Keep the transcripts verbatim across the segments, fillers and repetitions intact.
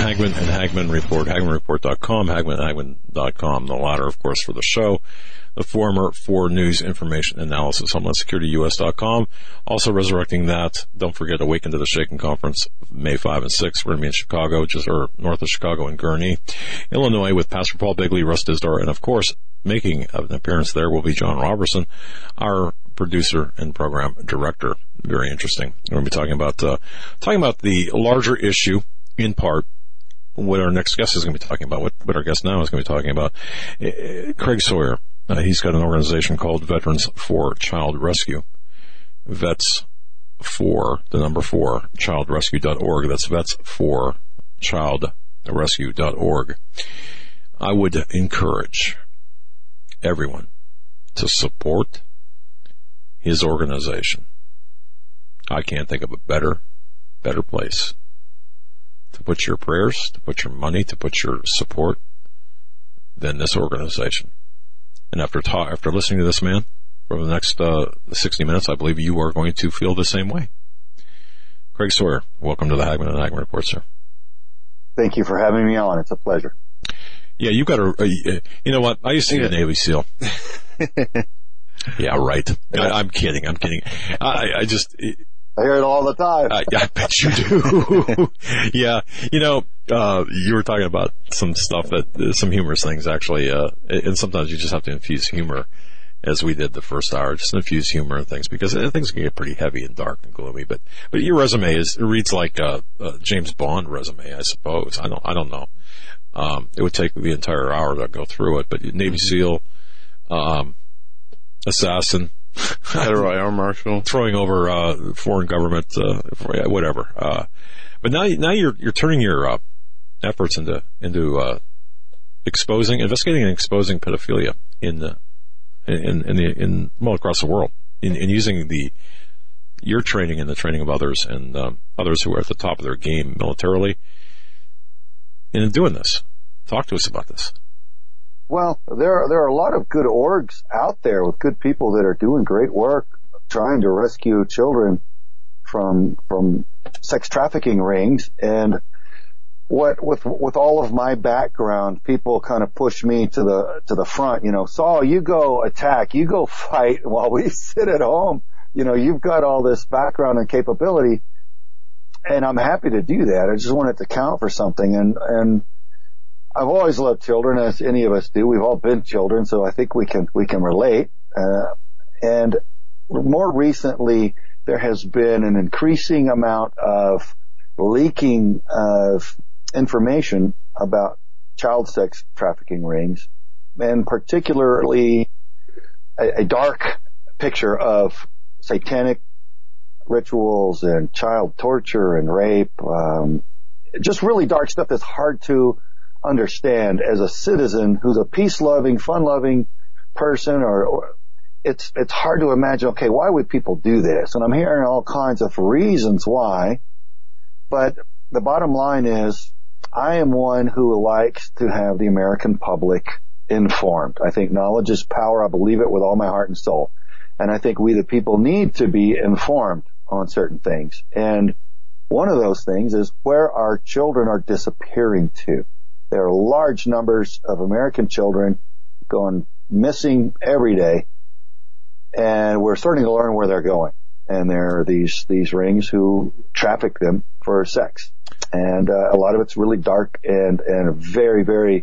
Hagmann and Hagmann Report, Hagmann Report dot com, Hagmann and Hagmann dot com. The latter, of course, for the show. The former for news, information, analysis, Homeland Security U S dot com. Also resurrecting that, don't forget, Awaken to the Shaken Conference, May fifth and sixth. We're going to be in Chicago, just or north of Chicago in Gurnee, Illinois, with Pastor Paul Bigley, Russ Dizdar, and of course, making an appearance there will be John Robertson, our producer and program director. Very interesting. We're going to be talking about uh, talking about the larger issue, in part, what our next guest is going to be talking about, what, what our guest now is going to be talking about. Uh, Craig Sawyer. Uh, he's got an organization called Veterans for Child Rescue. Vets for, the number four, child rescue dot org. That's vets for child rescue dot org. I would encourage everyone to support his organization. I can't think of a better, better place to put your prayers, to put your money, to put your support than this organization. And after ta- after listening to this man for the next uh, sixty minutes, I believe you are going to feel the same way. Craig Sawyer, welcome to the Hagmann and Hagmann Report, sir. Thank you for having me on. It's a pleasure. Yeah, you got a, uh, you know what? I used to be a Navy SEAL. Yeah, right. I, I'm kidding. I'm kidding. I, I just... I hear it all the time. I, I bet you do. Yeah. You know, uh, you were talking about some stuff that, uh, some humorous things actually, uh, and sometimes you just have to infuse humor, as we did the first hour, just infuse humor and things, because things can get pretty heavy and dark and gloomy, but, but your resume is, it reads like a, a James Bond resume, I suppose. I don't, I don't know. Um, it would take the entire hour to go through it, but Navy SEAL, um, assassin, Federal Air Marshal, throwing over uh, foreign government, uh, whatever. Uh, but now, now you're you're turning your uh, efforts into into uh, exposing, investigating, and exposing pedophilia in the in in the in well across the world, in, in using the your training and the training of others and um, others who are at the top of their game militarily. And in doing this, talk to us about this. Well, there there are a lot of good orgs out there with good people that are doing great work trying to rescue children from from sex trafficking rings. And what with with all of my background, people kind of push me to the to the front. You know, Saul, you go attack, you go fight while we sit at home. You know, you've got all this background and capability, and I'm happy to do that. I just want it to count for something. And and I've always loved children, as any of us do. We've all been children, so I think we can we can relate. Uh, and more recently, there has been an increasing amount of leaking of information about child sex trafficking rings, and particularly a, a dark picture of satanic rituals and child torture and rape. Um, just really dark stuff that's hard to understand as a citizen who's a peace-loving, fun-loving person, or, or it's it's hard to imagine, okay, why would people do this? And I'm hearing all kinds of reasons why, but the bottom line is I am one who likes to have the American public informed. I think knowledge is power. I believe it with all my heart and soul. And I think we the people need to be informed on certain things. And one of those things is where our children are disappearing to. There are large numbers of American children going missing every day, and we're starting to learn where they're going. And there are these these rings who traffic them for sex, and uh, a lot of it's really dark and and very very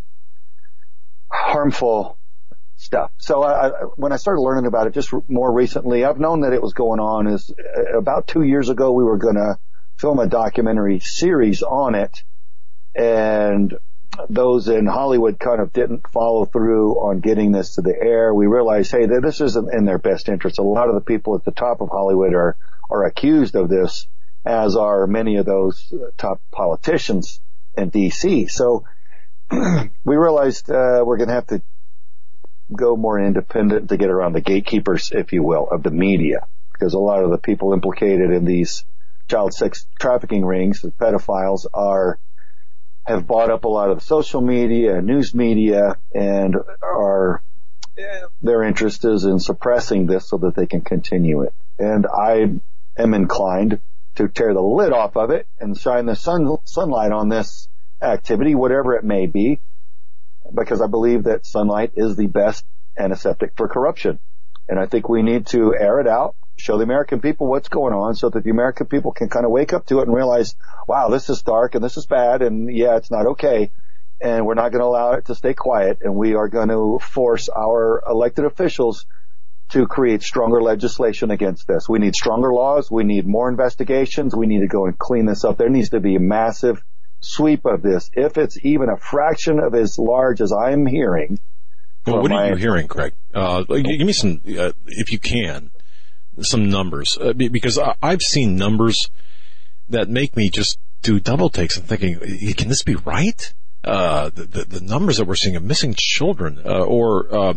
harmful stuff. So I, I, when I started learning about it just more recently, I've known that it was going on. Is uh, about two years ago we were going to film a documentary series on it, and those in Hollywood kind of didn't follow through on getting this to the air. We realized, hey, that this isn't in their best interest. A lot of the people at the top of Hollywood are, are accused of this, as are many of those top politicians in D C. So we realized uh, we're going to have to go more independent to get around the gatekeepers, if you will, of the media, because a lot of the people implicated in these child sex trafficking rings, the pedophiles, are have bought up a lot of the social media and news media, and are their interest is in suppressing this so that they can continue it. And I am inclined to tear the lid off of it and shine the sun, sunlight on this activity, whatever it may be, because I believe that sunlight is the best antiseptic for corruption. And I think we need to air it out, show the American people what's going on so that the American people can kind of wake up to it and realize, wow, this is dark and this is bad and yeah, it's not okay. And we're not going to allow it to stay quiet. And we are going to force our elected officials to create stronger legislation against this. We need stronger laws. We need more investigations. We need to go and clean this up. There needs to be a massive sweep of this. If it's even a fraction of as large as I'm hearing. Well, what my, are you hearing, Craig? Uh, give me some, uh, if you can, some numbers. Uh, because I, I've seen numbers that make me just do double takes and thinking, can this be right? Uh, the, the, the numbers that we're seeing of missing children, uh, or, uh,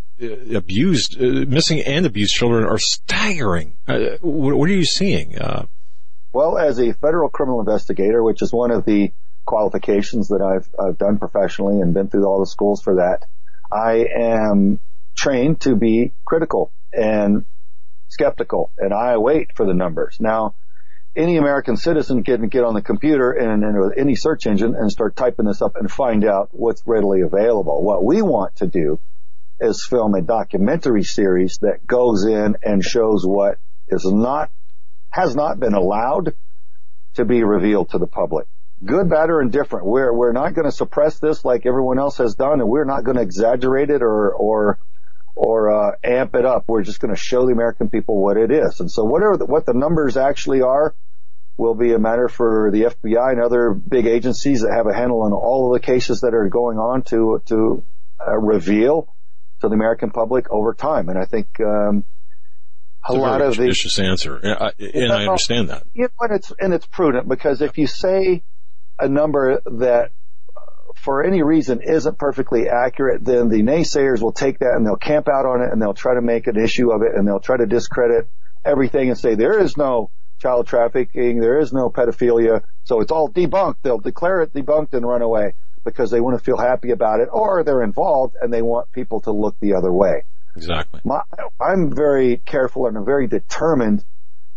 abused, uh, missing and abused children are staggering. Uh, what, what are you seeing? Uh, well, as a federal criminal investigator, which is one of the qualifications that I've, I've done professionally and been through all the schools for that, I am trained to be critical and skeptical, and I wait for the numbers. Now, any American citizen can get on the computer and, and with any search engine and start typing this up and find out what's readily available. What we want to do is film a documentary series that goes in and shows what is not, has not been allowed to be revealed to the public. Good, bad, or indifferent. We're, we're not going to suppress this like everyone else has done, and we're not going to exaggerate it or, or, or, uh, amp it up. We're just going to show the American people what it is. And so whatever, the, what the numbers actually are will be a matter for the F B I and other big agencies that have a handle on all of the cases that are going on to, to, uh, reveal to the American public over time. And I think, um, a, a lot of the judicious answer. And I, and I understand that. You know, and it's, and it's prudent because if you say a number that uh, for any reason isn't perfectly accurate, then the naysayers will take that and they'll camp out on it and they'll try to make an issue of it and they'll try to discredit everything and say there is no child trafficking, there is no pedophilia, so it's all debunked. They'll declare it debunked and run away because they want to feel happy about it, or they're involved and they want people to look the other way. Exactly. My, I'm very careful and I'm very determined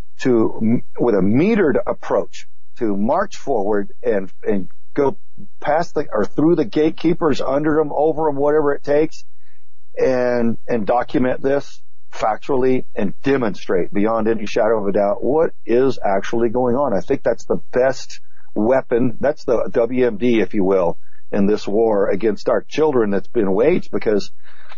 to, with a metered approach, to march forward and, and go past the, or through the gatekeepers, under them, over them, whatever it takes, and, and document this factually and demonstrate beyond any shadow of a doubt what is actually going on. I think that's the best weapon. That's the W M D, if you will, in this war against our children that's been waged, because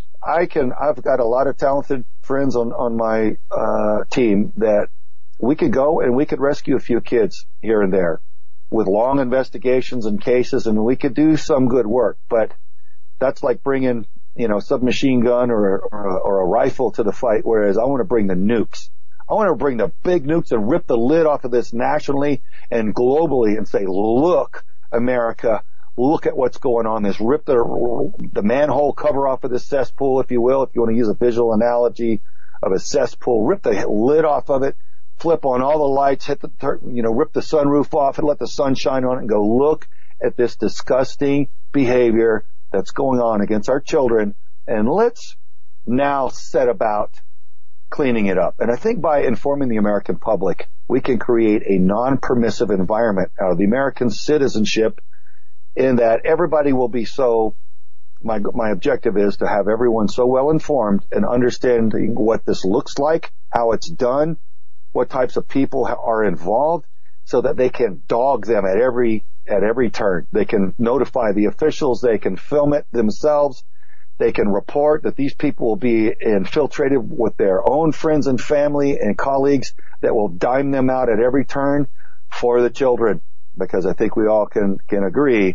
I can, I've got a lot of talented friends on, on my, uh, team that we could go and we could rescue a few kids here and there with long investigations and cases, and we could do some good work. But that's like bringing, you know, submachine gun or, or, a, or a rifle to the fight, whereas I want to bring the nukes. I want to bring the big nukes and rip the lid off of this nationally and globally and say, look, America, look at what's going on. This rip the, the manhole cover off of this cesspool, if you will, if you want to use a visual analogy of a cesspool, rip the lid off of it, flip on all the lights, hit the, you know, rip the sunroof off and let the sun shine on it and go, look at this disgusting behavior that's going on against our children, and let's now set about cleaning it up. And I think by informing the American public, we can create a non-permissive environment out of the American citizenship, in that everybody will be so, my, my objective is to have everyone so well informed and understanding what this looks like, how it's done, what types of people are involved, so that they can dog them at every, at every turn. They can notify the officials, they can film it themselves, they can report that these people will be infiltrated with their own friends and family and colleagues that will dime them out at every turn for the children. Because I think we all can, can agree,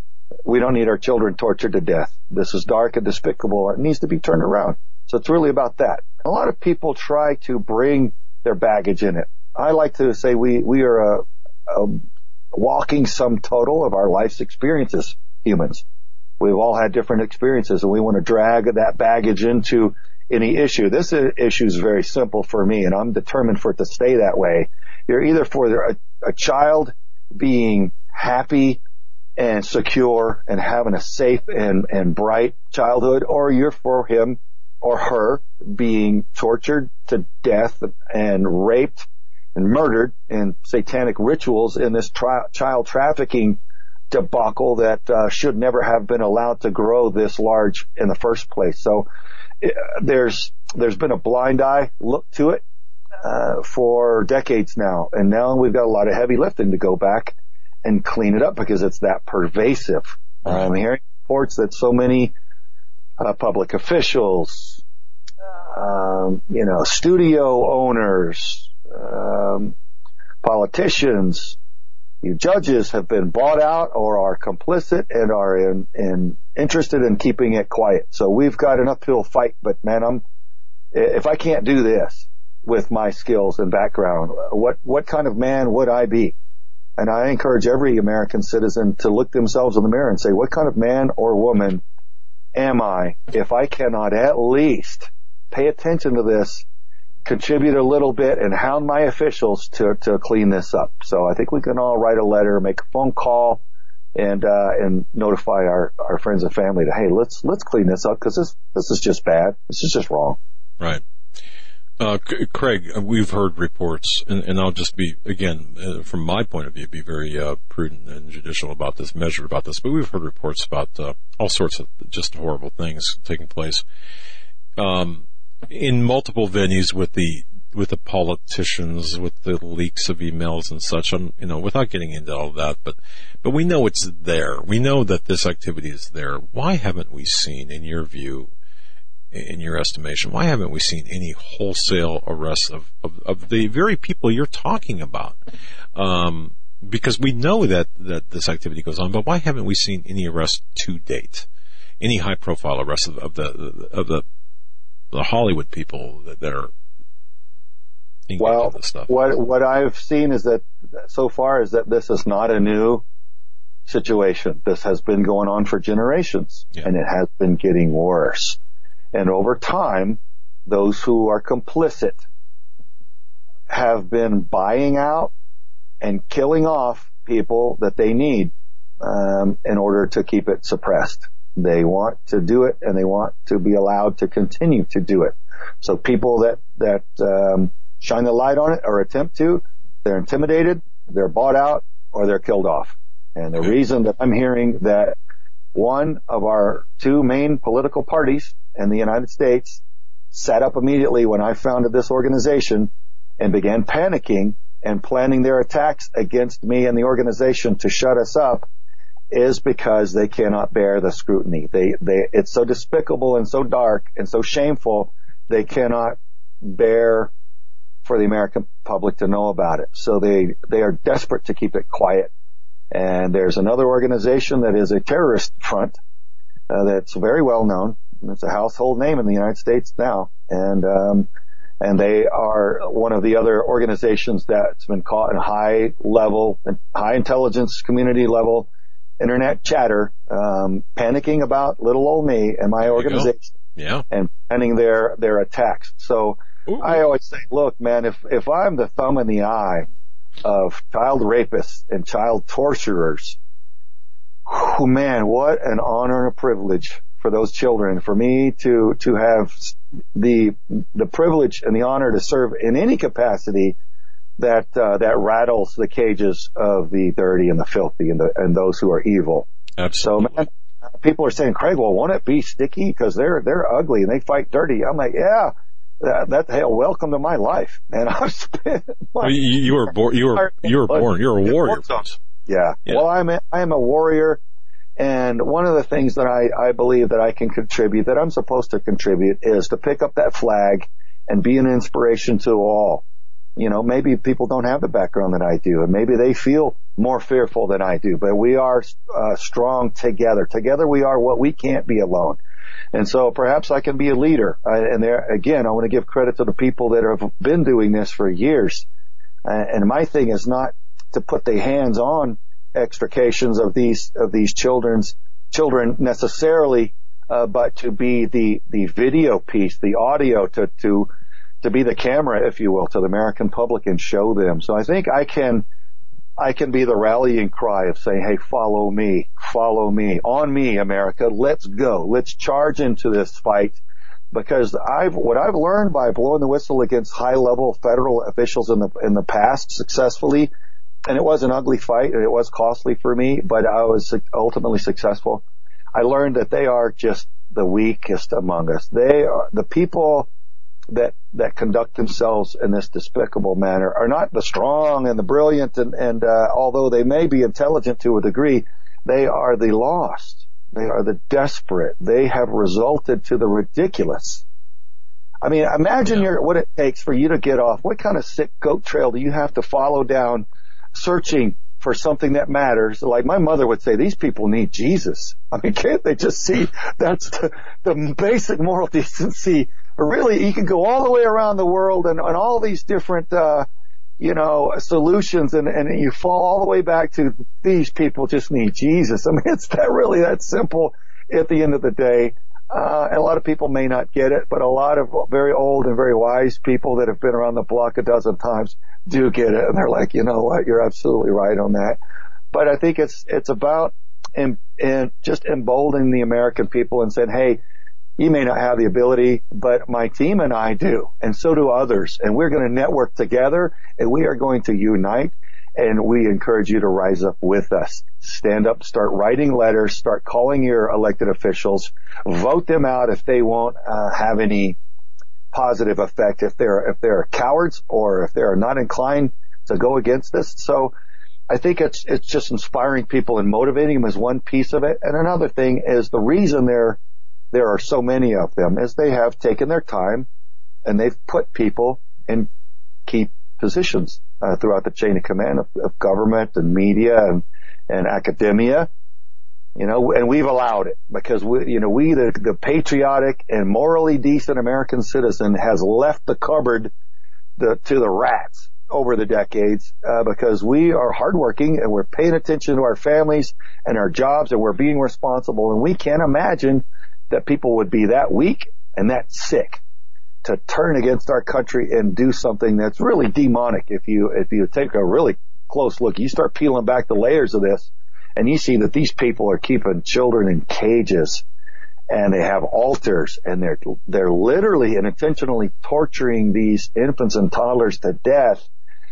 we don't need our children tortured to death. This is dark and despicable. It needs to be turned around. So it's really about that. A lot of people try to bring their baggage in it. I like to say we, we are a, a walking sum total of our life's experiences, humans. We've all had different experiences, and we want to drag that baggage into any issue. This issue is very simple for me, and I'm determined for it to stay that way. You're either for a, a child being happy and secure and having a safe and, and bright childhood, or you're for him or her being tortured to death and raped and murdered in satanic rituals in this tri- child trafficking debacle that uh, should never have been allowed to grow this large in the first place. So it, there's there's been a blind eye look to it uh, for decades now, and now we've got a lot of heavy lifting to go back and clean it up because it's that pervasive. I'm hearing reports that so many uh, public officials, um, you know, studio owners, um, politicians, you judges have been bought out or are complicit and are in, in interested in keeping it quiet. So we've got an uphill fight, but man, I'm, if I can't do this with my skills and background, what, what kind of man would I be? And I encourage every American citizen to look themselves in the mirror and say, what kind of man or woman am I if I cannot at least pay attention to this, contribute a little bit, and hound my officials to, to clean this up. So I think we can all write a letter, make a phone call, and, uh, and notify our, our friends and family that, hey, let's, let's clean this up because this, this is just bad. This is just wrong. Right. Uh, Craig, we've heard reports, and, and I'll just be, again, uh, from my point of view, be very, uh, prudent and judicial about this, measured about this, but we've heard reports about, uh, all sorts of just horrible things taking place. Um, in multiple venues with the with the politicians, with the leaks of emails and such, um, you know, without getting into all of that, but but we know it's there. We know that this activity is there. Why haven't we seen, in your view, in your estimation, why haven't we seen any wholesale arrests of, of, of the very people you're talking about? Um, because we know that, that this activity goes on, but why haven't we seen any arrests to date? Any high profile arrests of, of the of the the Hollywood people that, that are engaged well, in this stuff? What, what I've seen is that so far is that this is not a new situation. This has been going on for generations, yeah. and it has been getting worse. And over time, those who are complicit have been buying out and killing off people that they need um, in order to keep it suppressed. They want to do it, and they want to be allowed to continue to do it. So people that that um, shine the light on it or attempt to, they're intimidated, they're bought out, or they're killed off. And the reason that I'm hearing that one of our two main political parties in the United States sat up immediately when I founded this organization and began panicking and planning their attacks against me and the organization to shut us up is because they cannot bear the scrutiny. They, they, it's so despicable and so dark and so shameful, they cannot bear for the American public to know about it. So they, they are desperate to keep it quiet. And there's another organization that is a terrorist front, uh, that's very well known. It's a household name in the United States now. And, um, and they are one of the other organizations that's been caught in high level, high intelligence community level internet chatter, um, panicking about little old me and my organization, yeah, and planning their their attacks. So Ooh. I always say, look, man, if if I'm the thumb in the eye of child rapists and child torturers, whew, man, what an honor and a privilege for those children, for me to to have the the privilege and the honor to serve in any capacity that uh, that rattles the cages of the dirty and the filthy and the and those who are evil. Absolutely. So, man, people are saying, Craig, well, won't it be sticky because they're they're ugly and they fight dirty? I'm like, yeah, that, that hell, welcome to my life. And I've spent. Well, you, you were born. You were you were born. You're a warrior. Yeah. yeah. Well, I'm a, I am a warrior, and one of the things that I I believe that I can contribute, that I'm supposed to contribute, is to pick up that flag and be an inspiration to all. You know, maybe people don't have the background that I do, and maybe they feel more fearful than I do, but we are uh, strong together. Together we are what we can't be alone. And so perhaps I can be a leader. Uh, and there, again, I want to give credit to the people that have been doing this for years. Uh, and my thing is not to put the hands on extrications of these, of these children's, children necessarily, uh, but to be the, the video piece, the audio to, to, to be the camera, if you will, to the American public and show them. So I think I can, I can be the rallying cry of saying, hey, follow me, follow me, on me, America, let's go, let's charge into this fight. Because I've, what I've learned by blowing the whistle against high level federal officials in the, in the past successfully and it was an ugly fight, and it was costly for me, but I was ultimately successful. I learned that they are just the weakest among us. They are the people that that conduct themselves in this despicable manner are not the strong and the brilliant, and, and uh, although they may be intelligent to a degree, they are the lost. They are the desperate. They have resulted to the ridiculous. I mean, imagine Yeah. your, what it takes for you to get off. What kind of sick goat trail do you have to follow down searching for something that matters? Like my mother would say, these people need Jesus. I mean, can't they just see that's the, the basic moral decency? Really, you can go all the way around the world and, and all these different, uh, you know, solutions, and, and you fall all the way back to these people just need Jesus. I mean, it's that really that simple at the end of the day. Uh, and a lot of people may not get it, but a lot of very old and very wise people that have been around the block a dozen times do get it. And they're like, you know what, you're absolutely right on that. But I think it's, it's about in, in just emboldening the American people and saying, hey, you may not have the ability, but my team and I do, and so do others. And we're going to network together, and we are going to unite, and we encourage you to rise up with us. Stand up, start writing letters, start calling your elected officials, vote them out if they won't uh, have any positive effect, if they're if they're cowards or if they're not inclined to go against this. So I think it's it's just inspiring people and motivating them is one piece of it. And another thing is the reason they're there are so many of them is they have taken their time and they've put people in key positions uh, throughout the chain of command of, of government and media and, and academia, you know, and we've allowed it because we, you know, we, the, the patriotic and morally decent American citizen has left the cupboard the, to the rats over the decades, uh, because we are hardworking and we're paying attention to our families and our jobs and we're being responsible, and we can't imagine that people would be that weak and that sick to turn against our country and do something that's really demonic. If you, if you take a really close look, you start peeling back the layers of this and you see that these people are keeping children in cages and they have altars and they're, they're literally and intentionally torturing these infants and toddlers to death.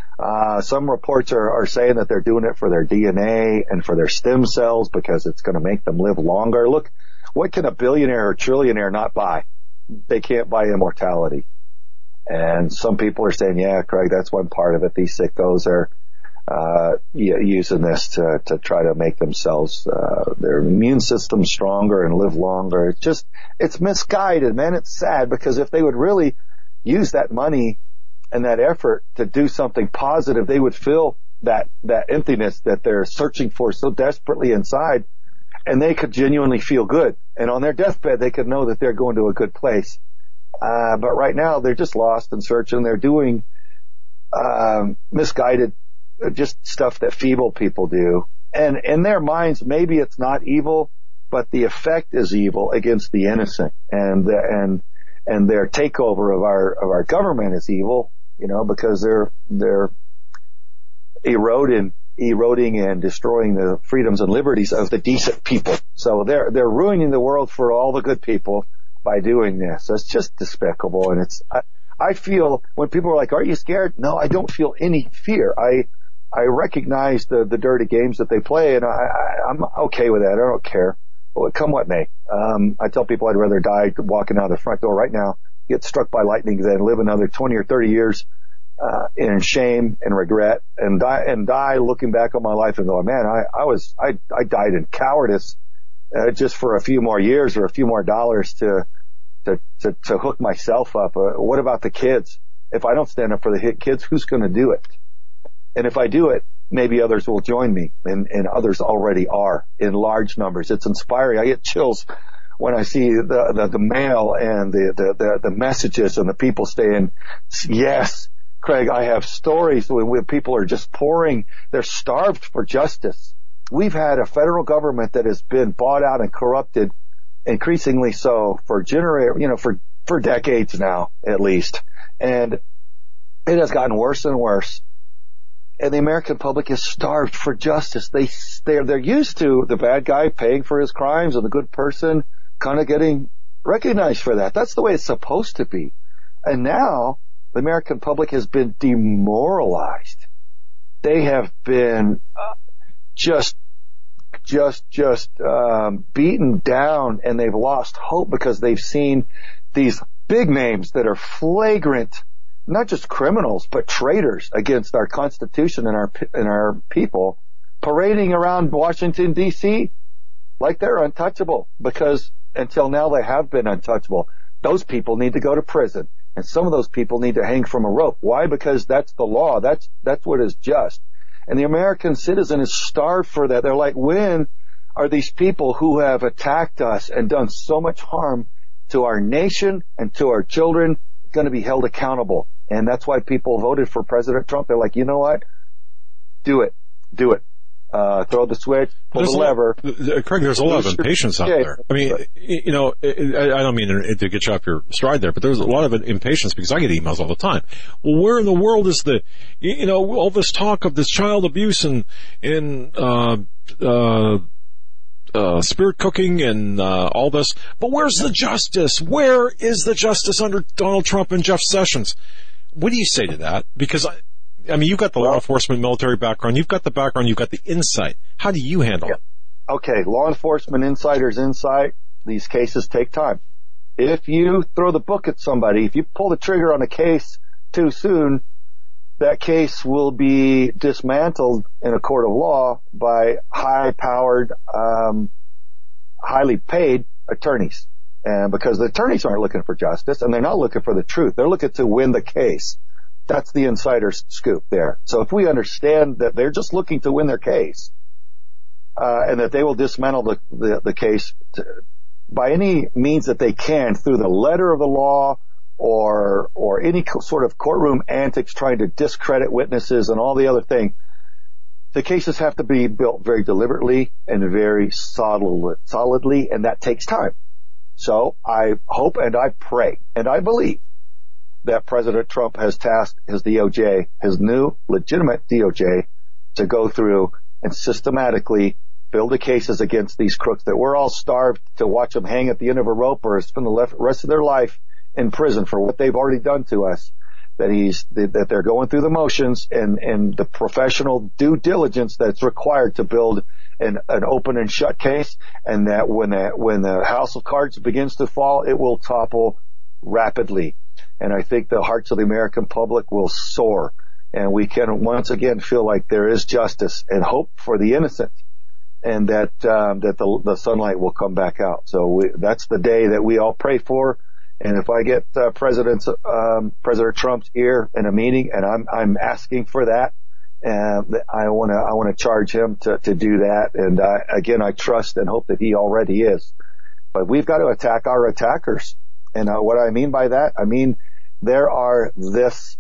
Uh, some reports are, are saying that they're doing it for their D N A and for their stem cells because it's going to make them live longer. Look, what can a billionaire or trillionaire not buy? They can't buy immortality. And some people are saying, yeah, Craig, that's one part of it. These sickos are, uh, using this to, to try to make themselves, uh, their immune system stronger and live longer. It's just, it's misguided, man. It's sad because if they would really use that money and that effort to do something positive, they would fill that, that emptiness that they're searching for so desperately inside. And they could genuinely feel good. And on their deathbed, they could know that they're going to a good place. Uh, but right now, they're just lost and searching. They're doing um, misguided, just stuff that feeble people do. And in their minds, maybe it's not evil, but the effect is evil against the innocent. And the, and and their takeover of our of our government is evil, you know, because they're they're eroding. eroding and destroying the freedoms and liberties of the decent people. So they're, they're ruining the world for all the good people by doing this. It's just despicable. And it's, I, I feel when people are like, are you scared? No, I don't feel any fear. I, I recognize the, the dirty games that they play, and I, I, I'm okay with that. I don't care. Well, come what may. Um, I tell people I'd rather die walking out the front door right now, get struck by lightning than live another twenty or thirty years Uh, in shame and regret, and die and die looking back on my life and going, man, I, I was I I died in cowardice uh, just for a few more years or a few more dollars to to to, to hook myself up. Uh, what about the kids? If I don't stand up for the kids, who's going to do it? And if I do it, maybe others will join me, and, and others already are in large numbers. It's inspiring. I get chills when I see the the, the mail and the, the the the messages and the people saying yes. Craig, I have stories where people are just pouring, they're starved for justice. We've had a federal government that has been bought out and corrupted, increasingly so for genera- you know, for, for decades now, at least. And it has gotten worse and worse. And the American public is starved for justice. They, they're, they're used to the bad guy paying for his crimes and the good person kind of getting recognized for that. That's the way it's supposed to be. And now, the American public has been demoralized they have been uh, just, just, just um, beaten down, and they've lost hope because they've seen these big names that are flagrant, not just criminals, but traitors against our Constitution and our and our people, parading around Washington, D C like they're untouchable, because until now they have been untouchable. Those people need to go to prison, and some of those people need to hang from a rope. Why? Because that's the law. That's that's what is just. And the American citizen is starved for that. They're like, when are these people who have attacked us and done so much harm to our nation and to our children going to be held accountable? And that's why people voted for President Trump. They're like, you know what? Do it. Do it. Uh, throw the switch, pull there's the lever. Lot, Craig, there's a lot of impatience out there. I mean, you know, I don't mean to get you off your stride there, but there's a lot of impatience because I get emails all the time. Well, where in the world is the, you know, all this talk of this child abuse and, and, uh, uh, uh, spirit cooking and, uh, all this, but where's the justice? Where is the justice under Donald Trump and Jeff Sessions? What do you say to that? Because I, I mean, you've got the law enforcement military background. You've got the background. You've got the insight. How do you handle yeah. it? Okay, law enforcement insiders' insight. These cases take time. If you throw the book at somebody, if you pull the trigger on a case too soon, that case will be dismantled in a court of law by high-powered, um, highly paid attorneys. And because the attorneys aren't looking for justice, and they're not looking for the truth. They're looking to win the case. That's the insider's scoop there. So if we understand that they're just looking to win their case, uh, and that they will dismantle the, the, the case to, by any means that they can through the letter of the law or, or any sort of courtroom antics trying to discredit witnesses and all the other thing, the cases have to be built very deliberately and very solid, solidly, and that takes time. So I hope and I pray and I believe that President Trump has tasked his D O J, his new legitimate D O J, to go through and systematically build the cases against these crooks that we're all starved to watch them hang at the end of a rope or spend the rest of their life in prison for what they've already done to us. That he's, that they're going through the motions and, and the professional due diligence that's required to build an, an open and shut case, and that when the, when the house of cards begins to fall, it will topple rapidly. And I think the hearts of the American public will soar, and we can once again feel like there is justice and hope for the innocent, and that um, that the, the sunlight will come back out. So we, that's the day that we all pray for. And if I get uh, President um, President Trump's ear in a meeting, and I'm I'm asking for that, and I want to I want to charge him to to do that. And uh, again, I trust and hope that he already is. But we've got to attack our attackers. And uh, what I mean by that, I mean there are this,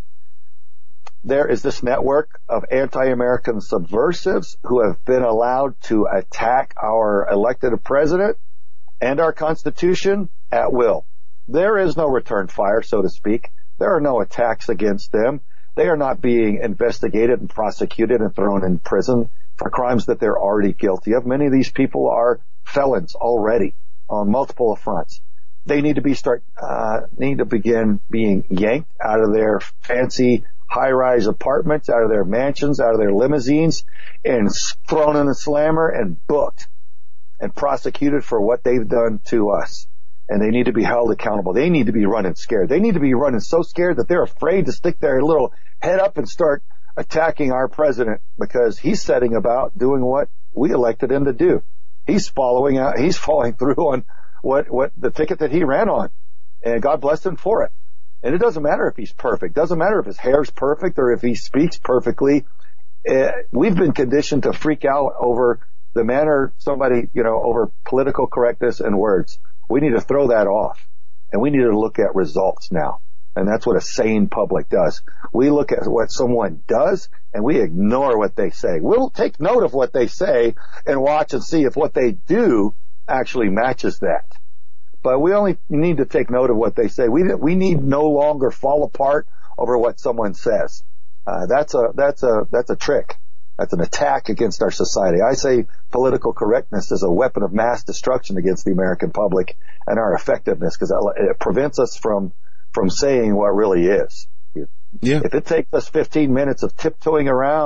there is this network of anti-American subversives who have been allowed to attack our elected president and our Constitution at will. There is no return fire, so to speak. There are no attacks against them. They are not being investigated and prosecuted and thrown in prison for crimes that they're already guilty of. Many of these people are felons already on multiple fronts. They need to be start uh need to begin being yanked out of their fancy high-rise apartments, out of their mansions, out of their limousines, and thrown in a slammer and booked and prosecuted for what they've done to us. And they need to be held accountable. They need to be running scared. They need to be running so scared that they're afraid to stick their little head up and start attacking our president, because he's setting about doing what we elected him to do. He's following out, he's following through on what, what the ticket that he ran on. And God bless him for it. And it doesn't matter if he's perfect. Doesn't matter if his hair's perfect or if he speaks perfectly. Uh, we've been conditioned to freak out over the manner somebody, you know, over political correctness and words. We need to throw that off, and we need to look at results now. And that's what a sane public does. We look at what someone does and we ignore what they say. We'll take note of what they say and watch and see if what they do actually matches that. But we only need to take note of what they say. We we need no longer fall apart over what someone says. Uh, that's a that's a that's a trick. That's an attack against our society. I say political correctness is a weapon of mass destruction against the American public and our effectiveness, because it prevents us from from saying what really is. Yeah. If it takes us fifteen minutes of tiptoeing around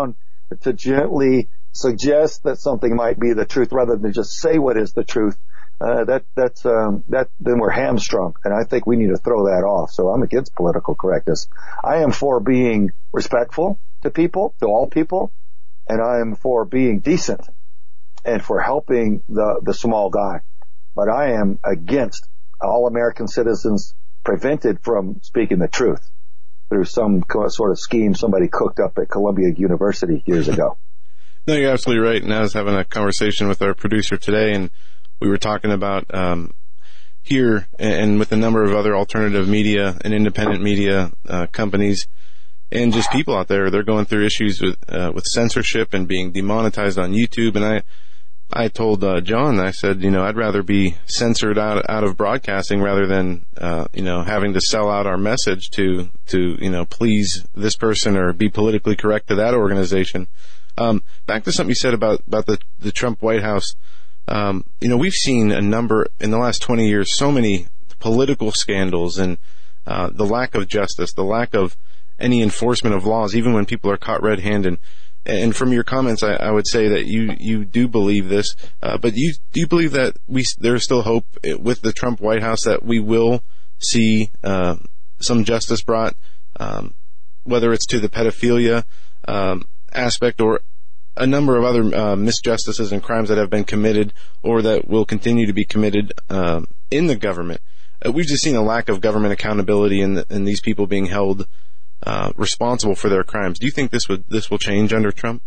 to gently suggest that something might be the truth rather than just say what is the truth, uh, that, that's, um, that, then we're hamstrung. And I think we need to throw that off. So I'm against political correctness. I am for being respectful to people, to all people, and I am for being decent and for helping the, the small guy. But I am against all American citizens prevented from speaking the truth through some sort of scheme somebody cooked up at Columbia University years ago. No, you're absolutely right. And I was having a conversation with our producer today, and we were talking about um, here and with a number of other alternative media and independent media uh, companies and just people out there. They're going through issues with uh, with censorship and being demonetized on YouTube. And I I told uh, John, I said, you know, I'd rather be censored out out of broadcasting rather than uh, you know having to sell out our message to to you know please this person or be politically correct to that organization. Um, back to something you said about, about the, the Trump White House. Um, you know, we've seen a number in the last twenty years, so many political scandals and, uh, the lack of justice, the lack of any enforcement of laws, even when people are caught red-handed. And from your comments, I, I would say that you, you do believe this, uh, but you, do you believe that we, there's still hope with the Trump White House that we will see, uh, some justice brought, um, whether it's to the pedophilia, um, aspect or a number of other uh, misjustices and crimes that have been committed or that will continue to be committed um, in the government? Uh, we've just seen a lack of government accountability and the, and these people being held uh, responsible for their crimes. Do you think this would this will change under Trump?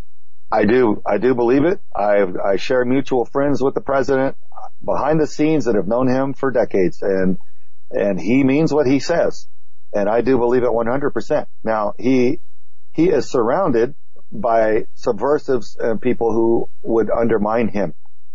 I do. I do believe it. I I share mutual friends with the president behind the scenes that have known him for decades, and and he means what he says, and I do believe it one hundred percent. Now he. He is surrounded by subversives and people who would undermine him.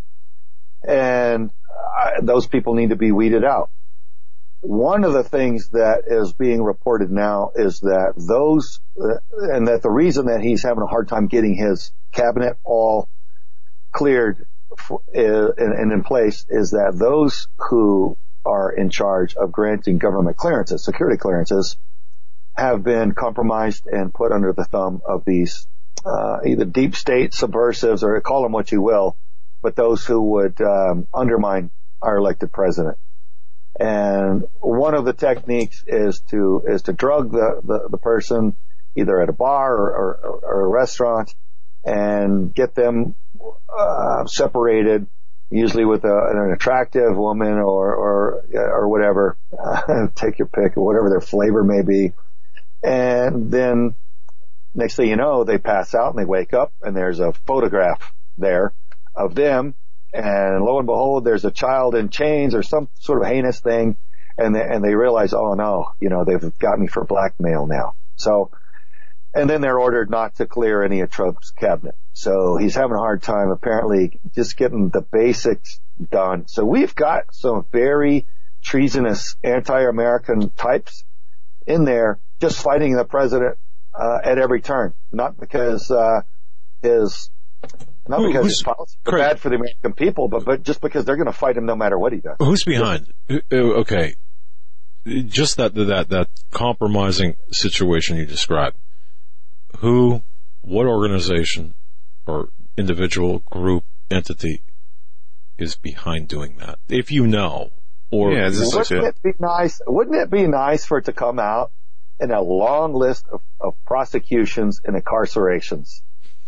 And I, those people need to be weeded out. One of the things that is being reported now is that those, uh, and that the reason that he's having a hard time getting his cabinet all cleared for, uh, and, and in place is that those who are in charge of granting government clearances, security clearances, have been compromised and put under the thumb of these uh, either deep state subversives, or call them what you will, but those who would um, undermine our elected president. And one of the techniques is to is to drug the, the, the person either at a bar or, or, or a restaurant and get them uh, separated, usually with a, an attractive woman or or, or whatever. Take your pick, or whatever their flavor may be. And then next thing you know, they pass out and they wake up and there's a photograph there of them. And lo and behold, there's a child in chains or some sort of heinous thing. And they, and they realize, oh no, you know, they've got me for blackmail now. So, and then they're ordered not to clear any of Trump's cabinet. So he's having a hard time apparently just getting the basics done. So we've got some very treasonous anti-American types in there just fighting the president uh, at every turn, not because uh, his not Who, because his policies are bad for the American people, but but just because they're going to fight him no matter what he does. Who's behind? Okay, just that that that compromising situation you described. Who, what organization, or individual, group, entity is behind doing that? If you know, or yeah, wouldn't it be nice? Wouldn't it be nice for it to come out in a long list of, of prosecutions and incarcerations?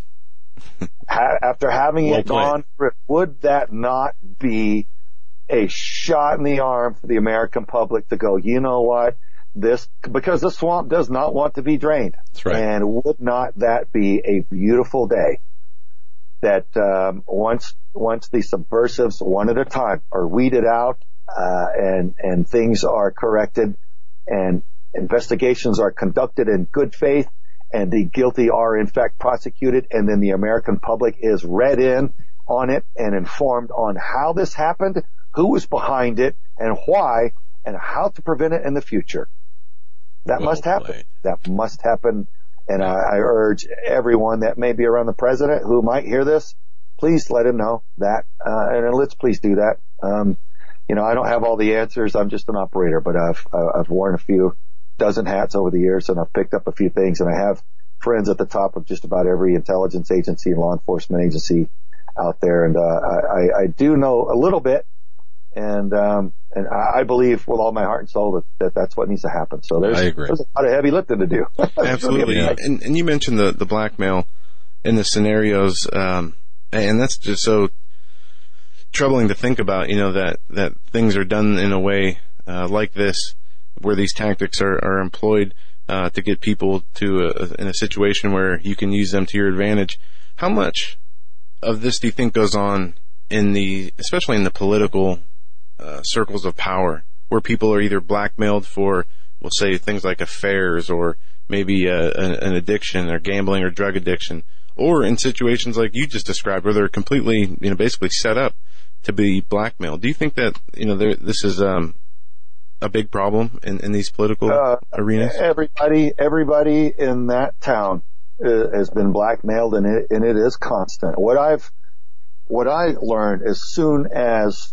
ha- after having well it gone through, would that not be a shot in the arm for the American public to go, you know what, this, because the swamp does not want to be drained. That's right. And would not that be a beautiful day that um, once once the subversives one at a time are weeded out uh, and and things are corrected and investigations are conducted in good faith, and the guilty are in fact prosecuted, and then the American public is read in on it and informed on how this happened, who was behind it, and why, and how to prevent it in the future. That well must happen. Played. That must happen. And I, I urge everyone that may be around the president who might hear this, please let him know that, uh, and let's please do that. Um, you know, I don't have all the answers. I'm just an operator, but I've, I've worn a few dozen hats over the years, and I've picked up a few things, and I have friends at the top of just about every intelligence agency and law enforcement agency out there. And, uh, I, I do know a little bit. And, um, and I believe with all my heart and soul that, that that's what needs to happen. So there's, I agree. there's a lot of heavy lifting to do. Absolutely. And, and you mentioned the, the blackmail in the scenarios. Um, and that's just so troubling to think about, you know, that, that things are done in a way, uh, like this, where these tactics are, are employed, uh, to get people to a, in a situation where you can use them to your advantage. How much of this do you think goes on in the, especially in the political Uh, circles of power, where people are either blackmailed for, we'll say, things like affairs or maybe a, an, an addiction or gambling or drug addiction, or in situations like you just described where they're completely, you know, basically set up to be blackmailed. Do you think that, you know, this is um, a big problem in, in these political uh, arenas? Everybody, everybody in that town uh, has been blackmailed, and it, and it is constant. What I've, what I learned as soon as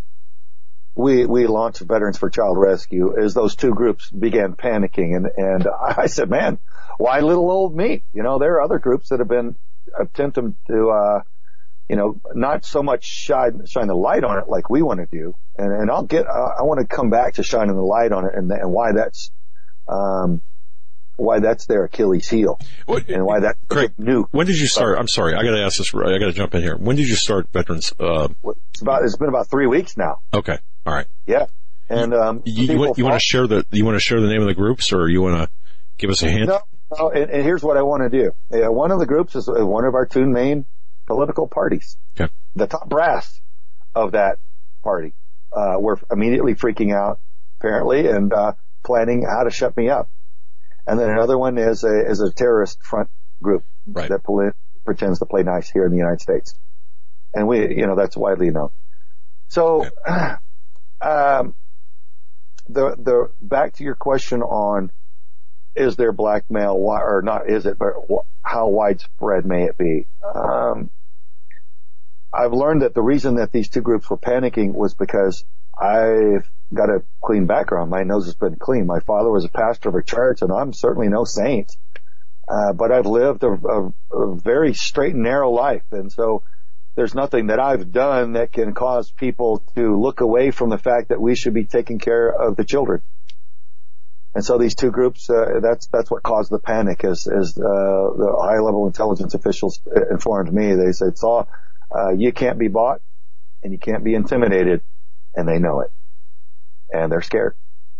we we launched Veterans for Child Rescue is those two groups began panicking, and and I said, man, why little old me? You know, there are other groups that have been attempting to uh you know not so much shine shine the light on it like we want to do, and and I'll get uh, I want to come back to shining the light on it, and and why that's um why that's their Achilles heel, what, and why that's Craig, new. When did you start? I'm sorry, I got to ask this. I got to jump in here. When did you start Veterans? Uh, it's about it's been about three weeks now. Okay. All right. Yeah. And, um, you, you, want, you want to share the, you want to share the name of the groups, or you want to give us a hint? No, no, and, and here's what I want to do. Yeah, one of the groups is one of our two main political parties. Okay. The top brass of that party, uh, were immediately freaking out, apparently, and, uh, planning how to shut me up. And then another one is a, is a terrorist front group right. that poli- pretends to play nice here in the United States. And we, you know, that's widely known. So, okay. Um, the, the, back to your question on, is there blackmail, why, or not is it, but how widespread may it be? Um, I've learned that the reason that these two groups were panicking was because I've got a clean background. My nose has been clean. My father was a pastor of a church, and I'm certainly no saint. Uh, but I've lived a, a, a very straight and narrow life. And so, there's nothing that I've done that can cause people to look away from the fact that we should be taking care of the children. And so these two groups, uh, that's, that's what caused the panic as, as, uh, the high level intelligence officials informed me. They said, Saw, uh, you can't be bought and you can't be intimidated, and they know it. And they're scared.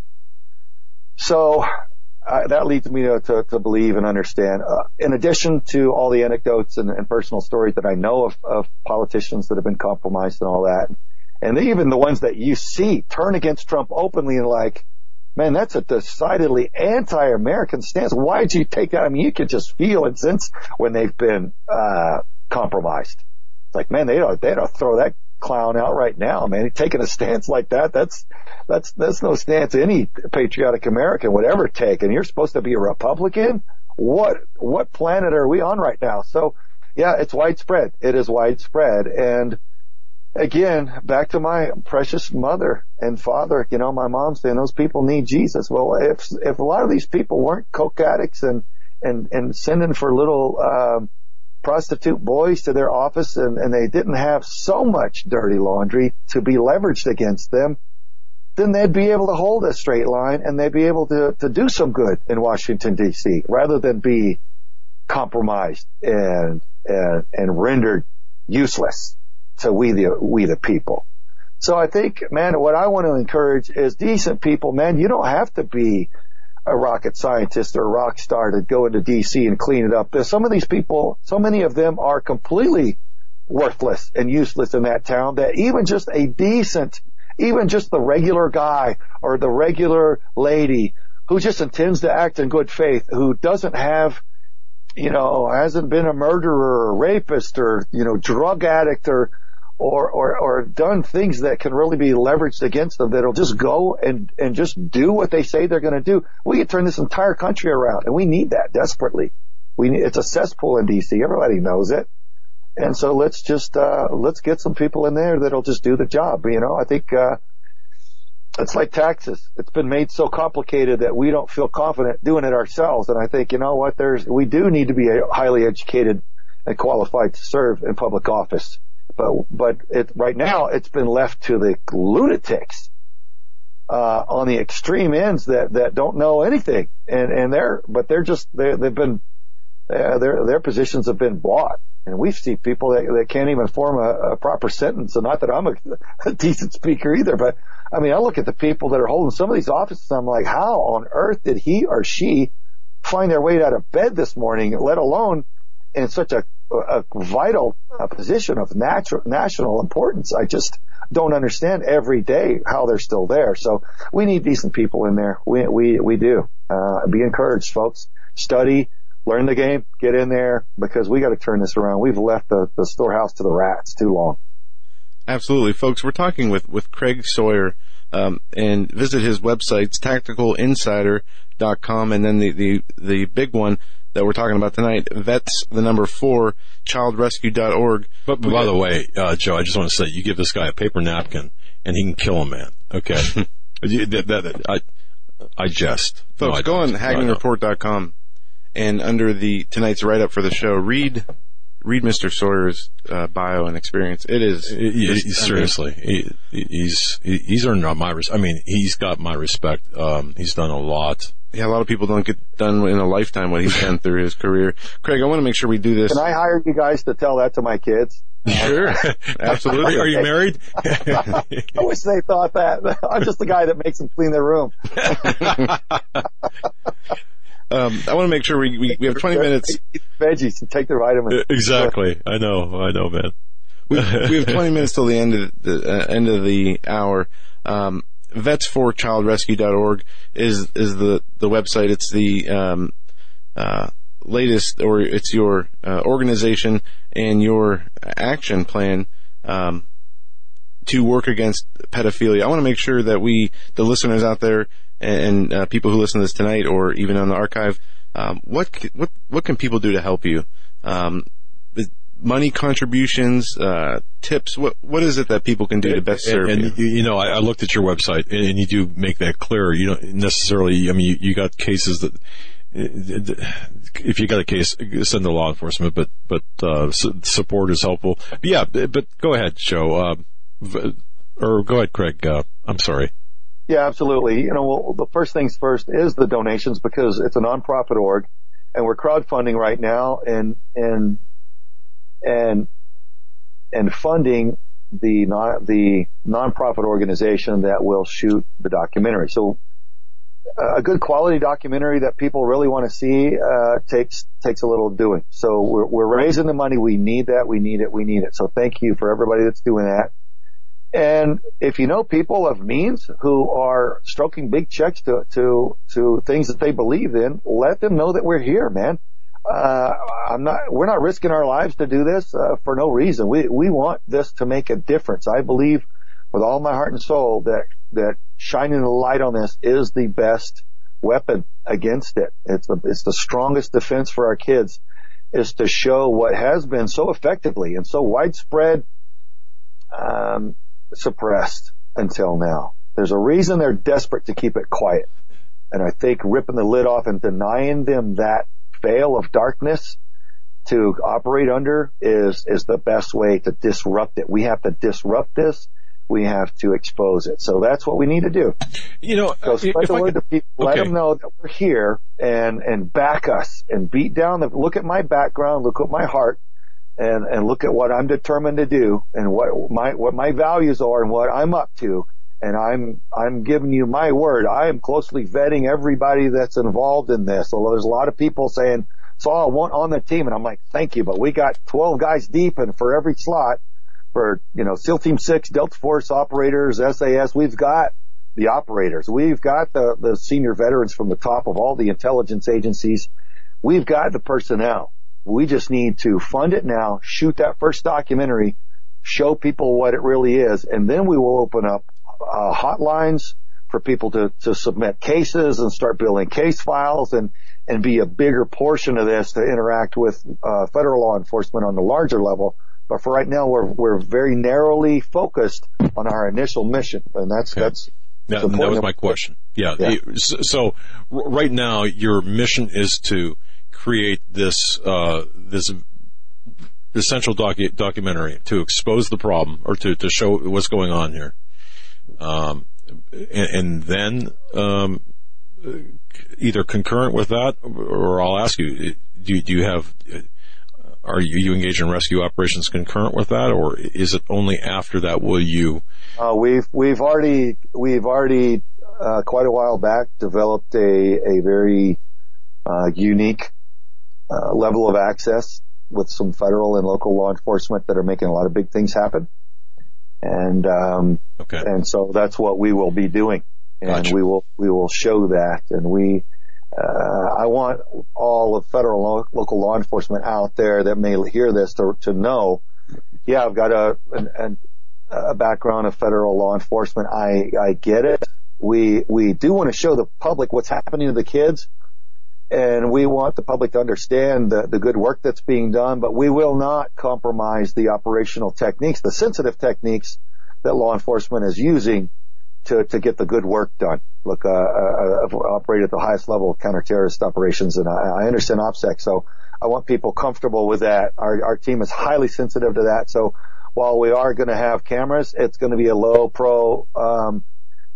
So, Uh, that leads me to, to, to believe and understand, uh, in addition to all the anecdotes and, and personal stories that I know of, of politicians that have been compromised and all that, and even the ones that you see turn against Trump openly and like, man, that's a decidedly anti-American stance. Why'd you take that? I mean, you could just feel and sense when they've been, uh, compromised. It's like, man, they don't, they don't throw that clown out right now, man. Taking a stance like that, that's, that's, that's no stance any patriotic American would ever take. And you're supposed to be a Republican? What, what planet are we on right now? So, yeah, it's widespread. It is widespread. And again, back to my precious mother and father, you know, my mom saying those people need Jesus. Well, if, if a lot of these people weren't coke addicts and, and, and sending for little, um, prostitute boys to their office, and, and they didn't have so much dirty laundry to be leveraged against them, then they'd be able to hold a straight line, and they'd be able to, to do some good in Washington, D C, rather than be compromised and, and, and rendered useless to we the, we the people. So I think, man, what I want to encourage is decent people, man, you don't have to be a rocket scientist or a rock star to go into D C and clean it up. There's some of these people, so many of them are completely worthless and useless in that town that even just a decent, even just the regular guy or the regular lady who just intends to act in good faith, who doesn't have, you know, hasn't been a murderer or rapist or, you know, drug addict or, or, or, or done things that can really be leveraged against them, that'll just go and, and just do what they say they're going to do. We can turn this entire country around, and we need that desperately. We need, it's a cesspool in D C. Everybody knows it. And so let's just, uh, let's get some people in there that'll just do the job. You know, I think, uh, it's like taxes. It's been made so complicated that we don't feel confident doing it ourselves. And I think, you know what, there's, we do need to be highly educated and qualified to serve in public office. But, but it, right now it's been left to the lunatics, uh, on the extreme ends that, that don't know anything. And, and they're, but they're just, they're, they've been, uh, their, their positions have been bought. And we see people that, that can't even form a, a proper sentence. And not that I'm a, a decent speaker either, but I mean, I look at the people that are holding some of these offices. I'm like, how on earth did he or she find their way out of bed this morning, let alone in such a, a vital uh, position of natural, national importance? I just don't understand every day how they're still there. So we need decent people in there. We, we, we do. Uh, be encouraged, folks. Study. Learn the game, get in there, because we got to turn this around. We've left the, the storehouse to the rats too long. Absolutely. Folks, we're talking with, with Craig Sawyer, um, and visit his websites, tactical insider dot com, and then the, the, the big one that we're talking about tonight, vets, the number four, child rescue dot org. But, but by the way, uh, Joe, I just want to say, you give this guy a paper napkin and he can kill a man. Okay. that, that, that, I, I jest. Folks, no, I go on Hagmann Report dot com. And under the tonight's write-up for the show, read read Mister Sawyer's uh, bio and experience. It is he, he, seriously. He, he's he, he's earned my respect. I mean, he's got my respect. Um, he's done a lot. Yeah, a lot of people don't get done in a lifetime what he's done through his career. Craig, I want to make sure we do this. Can I hire you guys to tell that to my kids? Sure, absolutely. Are you married? I wish they thought that. I'm just the guy that makes them clean their room. Um, I want to make sure we, we, we have twenty minutes. Veggies and take their vitamins. Exactly. I know. I know, man. we, we have twenty minutes till the end of the uh, end of the hour. Um, vets for child rescue dot org is is the, the website. It's the um, uh, latest, or it's your uh, organization and your action plan um, to work against pedophilia. I want to make sure that we, the listeners out there, and uh, people who listen to this tonight, or even on the archive, um, what what what can people do to help you? Um, money contributions, uh, tips. What what is it that people can do to best serve and, you? And you know, I, I looked at your website, and, and you do make that clear. You don't necessarily. I mean, you, you got cases that, if you got a case, send to law enforcement. But but uh, support is helpful. But yeah, but go ahead, Joe, uh, or go ahead, Craig. Uh, I'm sorry. Yeah, absolutely. You know, well, the first things first is the donations, because it's a nonprofit org, and we're crowdfunding right now, and and and and funding the non the nonprofit organization that will shoot the documentary. So, a good quality documentary that people really want to see uh, takes takes a little doing. So we're we're raising the money. We need that. We need it. We need it. So thank you for everybody that's doing that. And if you know people of means who are stroking big checks to, to, to things that they believe in, let them know that we're here, man. Uh, I'm not, we're not risking our lives to do this, uh, for no reason. We, we want this to make a difference. I believe with all my heart and soul that, that shining the light on this is the best weapon against it. It's the, it's the strongest defense for our kids, is to show what has been so effectively and so widespread, um, suppressed until now. There's a reason they're desperate to keep it quiet. And I think ripping the lid off and denying them that veil of darkness to operate under is, is the best way to disrupt it. We have to disrupt this. We have to expose it. So that's what we need to do. You know, so spread the word to people, okay. Let them know that we're here, and, and back us and beat down the, look at my background, look at my heart. And, and look at what I'm determined to do, and what my, what my values are, and what I'm up to. And I'm, I'm giving you my word. I am closely vetting everybody that's involved in this. Although there's a lot of people saying, so I want on the team. And I'm like, thank you, but we got twelve guys deep, and for every slot for, you know, SEAL Team six, Delta Force operators, S A S, we've got the operators. We've got the, the senior veterans from the top of all the intelligence agencies. We've got the personnel. We just need to fund it now, shoot that first documentary, show people what it really is, and then we will open up uh, hotlines for people to, to submit cases and start building case files, and, and be a bigger portion of this to interact with uh, federal law enforcement on the larger level. But for right now, we're we're very narrowly focused on our initial mission, and that's okay. that's That, that was my question. Yeah. yeah. So, so right now, your mission is to create this uh, this essential docu- documentary to expose the problem or to, to show what's going on here, um, and, and then um, either concurrent with that, or I'll ask you: Do, do you have? Are you, you engaged in rescue operations concurrent with that, or is it only after that will you? Uh, we've we've already we've already uh, quite a while back developed a a very uh, unique uh, level of access with some federal and local law enforcement that are making a lot of big things happen, and um, okay. and so that's what we will be doing, and gotcha. we will we will show that, and we. Uh, I want all of federal lo- local law enforcement out there that may hear this to, to know, yeah, I've got a, an, a background of federal law enforcement. I, I get it. We, we do want to show the public what's happening to the kids, and we want the public to understand the, the good work that's being done, but we will not compromise the operational techniques, the sensitive techniques that law enforcement is using to, to get the good work done. Look, uh, uh, I've operated at the highest level of counter-terrorist operations, and I, I understand OPSEC, so I want people comfortable with that. Our, our team is highly sensitive to that, so while we are going to have cameras, it's going to be a low-pro um,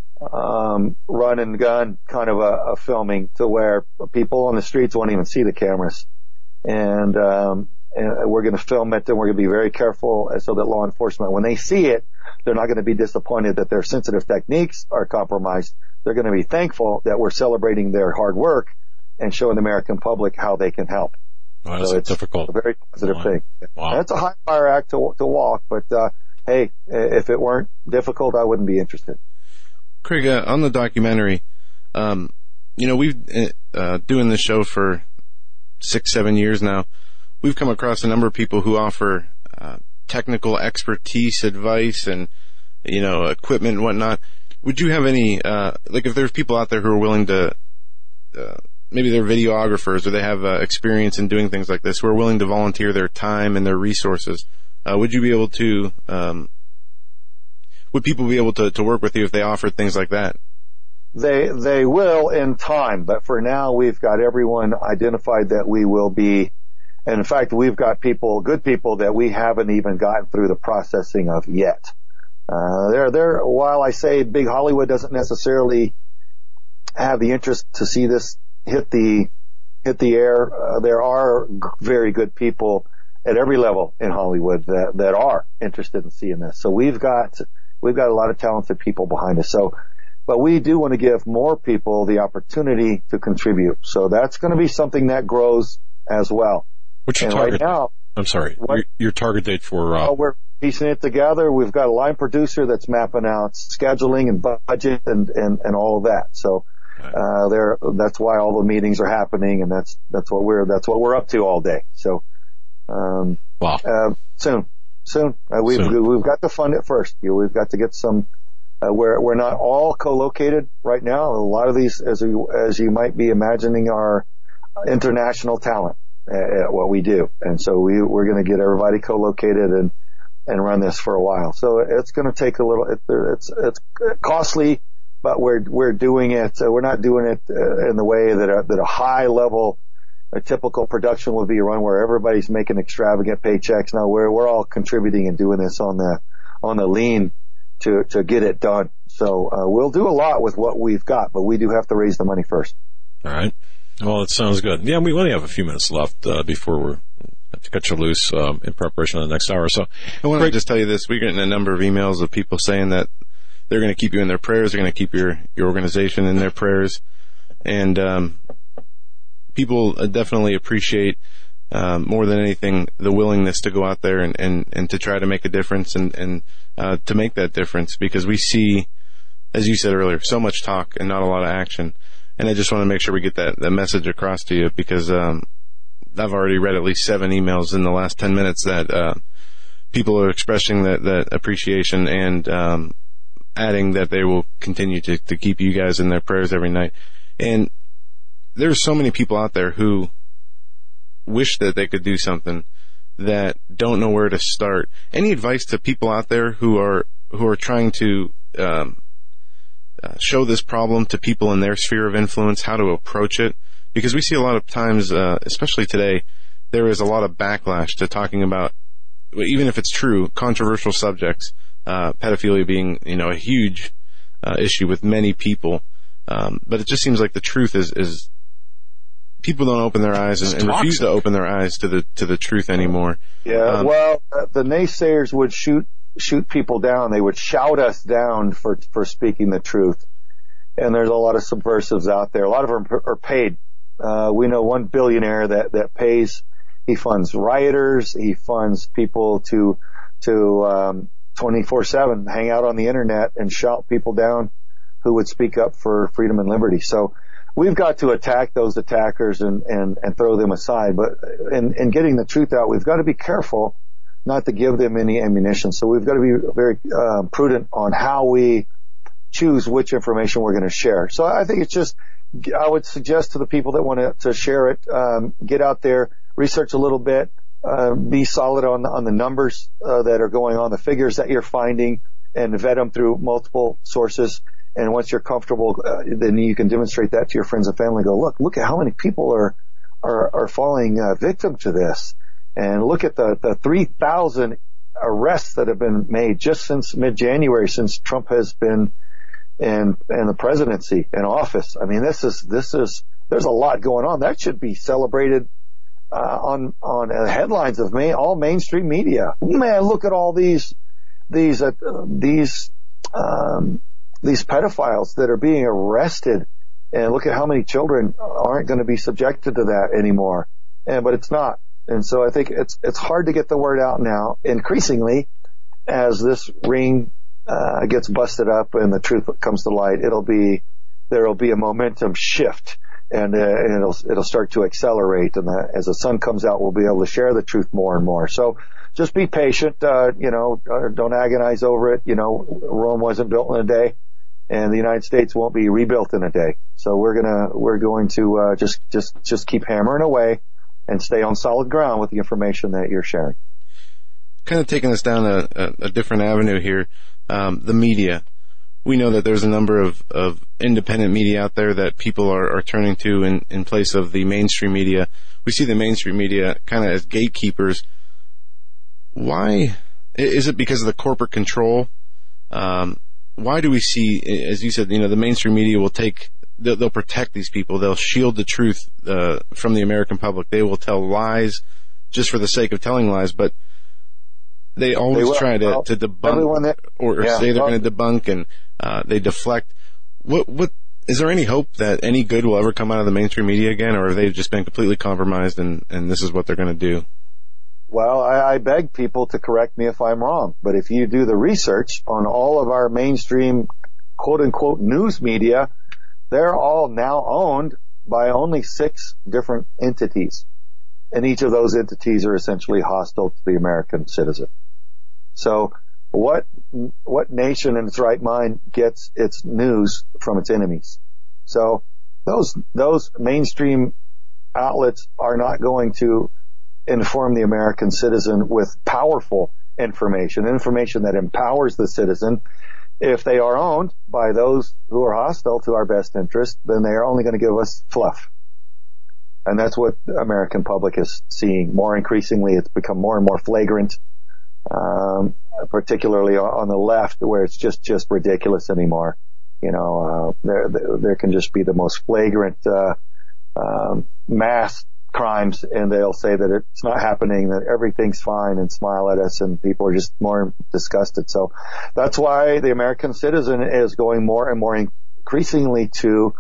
um, run-and-gun kind of a, a filming to where people on the streets won't even see the cameras. And, um, and we're going to film it, and we're going to be very careful so that law enforcement, when they see it, they're not going to be disappointed that their sensitive techniques are compromised. They're going to be thankful that we're celebrating their hard work and showing the American public how they can help. Wow, that's so it's difficult. a very positive wow. thing. Wow. That's a high fire act to, to walk, but uh, hey, if it weren't difficult, I wouldn't be interested. Craig, uh, on the documentary, um, you know, we've uh, doing this show for six, seven years now. We've come across a number of people who offer uh, technical expertise, advice, and you know, equipment and whatnot. Would you have any, uh, like if there's people out there who are willing to, uh, maybe they're videographers or they have uh, experience in doing things like this, who are willing to volunteer their time and their resources, uh, would you be able to, um, would people be able to, to work with you if they offered things like that? They, they will in time, but for now we've got everyone identified that we will be, and in fact we've got people, good people that we haven't even gotten through the processing of yet. Uh, they're, they're, while I say big Hollywood doesn't necessarily have the interest to see this hit the, hit the air, uh, there are g- very good people at every level in Hollywood that, that are interested in seeing this. So we've got, we've got a lot of talented people behind us. So, but we do want to give more people the opportunity to contribute. So that's going to be something that grows as well. What's your and target? Right now, I'm sorry. what, your, your target date for, uh, well, we're piecing it together. We've got a line producer that's mapping out scheduling and budget and, and, and all of that. So, uh, there, that's why all the meetings are happening, and that's, that's what we're, that's what we're up to all day. So, um, wow. uh, soon, soon, uh, we've, soon. we've got to fund it first. You know, we've got to get some, uh, we're, we're not all co-located right now. A lot of these, as you, as you might be imagining, are international talent at what we do. And so we, we're going to get everybody co-located and, and run this for a while. So it's going to take a little, it, it's, it's costly, but we're, we're doing it, uh, we're not doing it uh, in the way that a, that a high level, a typical production would be run where everybody's making extravagant paychecks. No, we're, we're all contributing and doing this on the, on the lean to, to get it done. So, uh, we'll do a lot with what we've got, but we do have to raise the money first. All right. Well, it sounds good. Yeah, we only have a few minutes left, uh, before we're, to cut you loose, um, in preparation for the next hour. So I want to just tell you this. We're getting a number of emails of people saying that they're going to keep you in their prayers. They're going to keep your, your organization in their prayers. And, um, people definitely appreciate, um, more than anything, the willingness to go out there and, and, and to try to make a difference and, and, uh, to make that difference, because we see, as you said earlier, so much talk and not a lot of action. And I just want to make sure we get that, that message across to you, because, um, I've already read at least seven emails in the last ten minutes that, uh, people are expressing that, that appreciation and, um, adding that they will continue to, to keep you guys in their prayers every night. And there's so many people out there who wish that they could do something that don't know where to start. Any advice to people out there who are, who are trying to, um, uh, show this problem to people in their sphere of influence, how to approach it? Because we see a lot of times, uh, especially today, there is a lot of backlash to talking about, even if it's true, controversial subjects, uh, pedophilia being, you know, a huge uh, issue with many people. Um, but it just seems like the truth is, is people don't open their eyes and, and refuse to open their eyes to the to the truth anymore. Yeah, um, well, uh, the naysayers would shoot shoot people down. They would shout us down for for speaking the truth. And there's a lot of subversives out there. A lot of them are paid. Uh, we know one billionaire that that pays. He funds rioters. He funds people to to um, twenty-four seven hang out on the internet and shout people down who would speak up for freedom and liberty. So we've got to attack those attackers and, and, and throw them aside. But in, in getting the truth out, we've got to be careful not to give them any ammunition. So we've got to be very uh, prudent on how we choose which information we're going to share. So I think it's just, I would suggest to the people that want to, to share it, um, get out there, research a little bit, uh, be solid on the, on the numbers uh, that are going on, the figures that you're finding, and vet them through multiple sources. And once you're comfortable, uh, then you can demonstrate that to your friends and family. Go, look, look at how many people are are, are falling uh, victim to this, and look at the the three thousand arrests that have been made just since mid-January, since Trump has been in in the presidency, in office. I mean, this is this is there's a lot going on. That should be celebrated uh, on on uh, headlines of main, all mainstream media. Man, look at all these these uh, these. Um, these pedophiles that are being arrested, and look at how many children aren't going to be subjected to that anymore. And, but it's not. And so I think it's, it's hard to get the word out now, increasingly, as this ring, uh, gets busted up and the truth comes to light. It'll be, there'll be a momentum shift, and, uh, and it'll, it'll start to accelerate. And the, as the sun comes out, we'll be able to share the truth more and more. So just be patient, uh, you know, uh, don't agonize over it. You know, Rome wasn't built in a day, and the United States won't be rebuilt in a day. So we're gonna, we're going to, uh, just, just, just keep hammering away and stay on solid ground with the information that you're sharing. Kind of taking us down a, a, a different avenue here. Um, the media. We know that there's a number of, of independent media out there that people are, are turning to in, in place of the mainstream media. We see the mainstream media kind of as gatekeepers. Why? Is it because of the corporate control? Um, Why do we see, as you said, you know, the mainstream media will take, they'll, they'll protect these people. They'll shield the truth uh, from the American public. They will tell lies just for the sake of telling lies, but they always they try to, well, to debunk that, or, or yeah, say they're well, going to debunk, and uh, they deflect. What, what, is there any hope that any good will ever come out of the mainstream media again, or have they just been completely compromised and, and this is what they're going to do? Well, I, I beg people to correct me if I'm wrong, but if you do the research on all of our mainstream quote-unquote news media, they're all now owned by only six different entities, and each of those entities are essentially hostile to the American citizen. So what what nation in its right mind gets its news from its enemies? So those those mainstream outlets are not going to inform the American citizen with powerful information, information that empowers the citizen. If they are owned by those who are hostile to our best interest, then they are only going to give us fluff. And that's what the American public is seeing more increasingly. It's become more and more flagrant, um, particularly on the left, where it's just, just ridiculous anymore. You know, uh, there, there can just be the most flagrant, uh, um, mass crimes, and they'll say that it's not happening, that everything's fine, and smile at us, and people are just more disgusted. So that's why the American citizen is going more and more increasingly to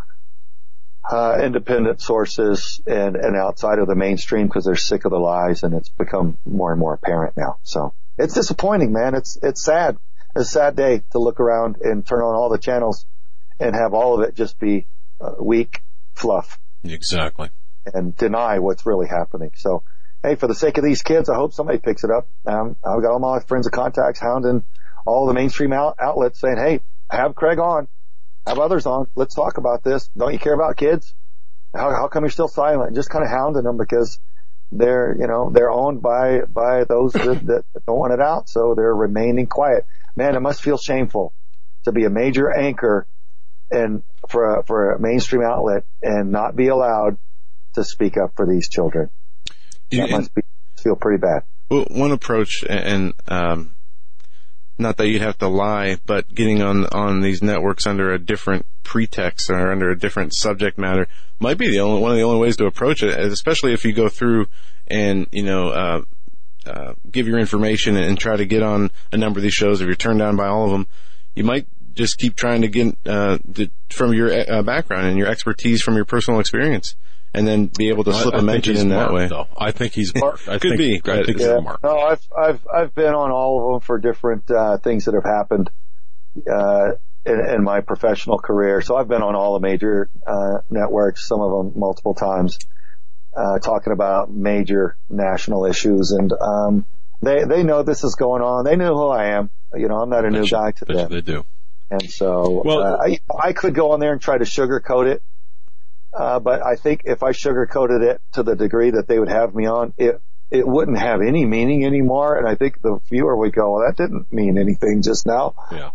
uh, independent sources and, and outside of the mainstream, because they're sick of the lies, and it's become more and more apparent now. So it's disappointing, man. It's it's sad. It's a sad day to look around and turn on all the channels and have all of it just be uh, weak fluff. Exactly. And deny what's really happening. So, hey, for the sake of these kids, I hope somebody picks it up. Um, I've got all my friends and contacts hounding all the mainstream out- outlets saying, hey, have Craig on, have others on, let's talk about this. Don't you care about kids? How, how come you're still silent? Just kind of hounding them because they're, you know, they're owned by, by those that, that don't want it out, so they're remaining quiet. Man, it must feel shameful to be a major anchor and for a, for a mainstream outlet and not be allowed to speak up for these children. You, that must be, feel pretty bad. Well, one approach, and um, not that you'd have to lie, but getting on on these networks under a different pretext or under a different subject matter might be the only one of the only ways to approach it. Especially if you go through and you know uh, uh, give your information and try to get on a number of these shows. If you're turned down by all of them, you might just keep trying to get uh, the, from your uh, background and your expertise from your personal experience, and then be able to slip I, a I mention in that marked, way. Though. I think he's marked. I Could think, be. I think yeah. he's marked. No, I've I've I've been on all of them for different uh, things that have happened uh, in, in my professional career. So I've been on all the major uh, networks, some of them multiple times, uh, talking about major national issues, and um, they they know this is going on. They know who I am. You know, I'm not a new Bet you, guy to bet them. you they do. And so well, uh, I, I could go on there and try to sugarcoat it, uh, but I think if I sugarcoated it to the degree that they would have me on, it it wouldn't have any meaning anymore. And I think the viewer would go, well, that didn't mean anything just now. Yeah,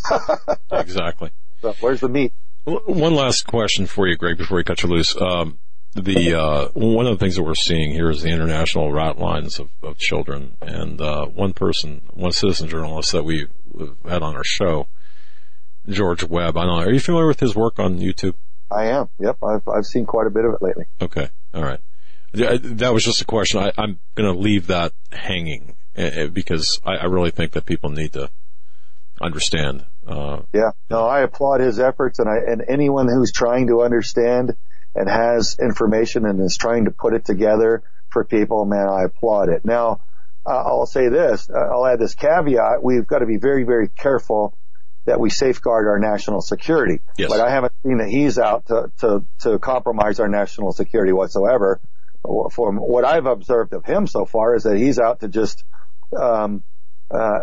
exactly. So where's the meat? One last question for you, Greg, before we cut you loose. Um, the uh, one of the things that we're seeing here is the international rat lines of, of children, and uh, one person, one citizen journalist that we had on our show, George Webb. I don't know. Are you familiar with his work on YouTube? I am. Yep. I've I've seen quite a bit of it lately. Okay. All right. That was just a question. I, I'm going to leave that hanging uh, because I, I really think that people need to understand. Uh, yeah. No, I applaud his efforts, and I and anyone who's trying to understand and has information and is trying to put it together for people, man, I applaud it. Now, uh, I'll say this. Uh, I'll add this caveat. We've got to be very, very careful that we safeguard our national security. Yes. But I haven't seen that he's out to, to, to compromise our national security whatsoever. From what I've observed of him so far is that he's out to just, um, uh,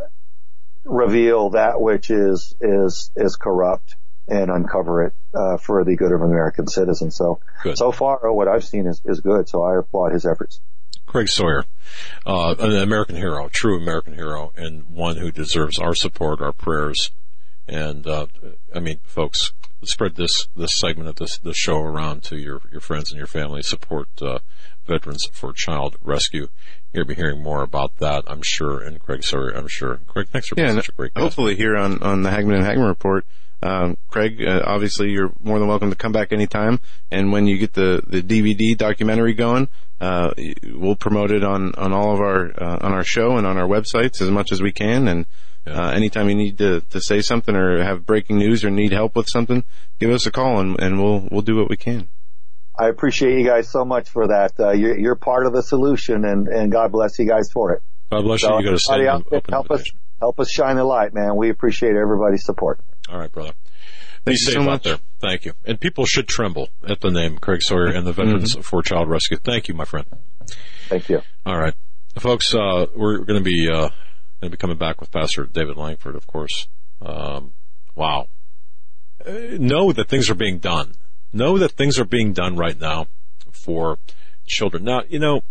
reveal that which is, is, is corrupt and uncover it, uh, for the good of American citizens. So, good. so far what I've seen is, is good. So I applaud his efforts. Craig Sawyer, uh, an American hero, true American hero, and one who deserves our support, our prayers. And, uh, I mean, folks, spread this, this segment of this, this show around to your, your friends and your family. Support, uh, Veterans for Child Rescue. You're going to be hearing more about that, I'm sure. And Craig Sawyer, I'm sure. Craig, thanks for being yeah, such a great guest. Hopefully here on, on the Hagman and Hagman Report. Um, Craig, uh, obviously you're more than welcome to come back anytime. And when you get the, the D V D documentary going, uh, we'll promote it on, on all of our, uh, on our show and on our websites as much as we can. And, yeah. uh, anytime you need to, to say something or have breaking news or need help with something, give us a call and, and we'll, we'll do what we can. I appreciate you guys so much for that. Uh, you're, you're part of the solution, and, and God bless you guys for it. God bless so you. You got to send out there, open help invitation. us, help us shine the light, man. We appreciate everybody's support. All right, brother. Thank Be you safe so out much. there. Thank you. And people should tremble at the name Craig Sawyer and the Veterans mm-hmm. for Child Rescue. Thank you, my friend. Thank you. All right, folks. Uh, we're going to be uh, going to be coming back with Pastor David Langford, of course. Um, wow. Uh, know that things are being done. Know that things are being done right now for children. Now, you know,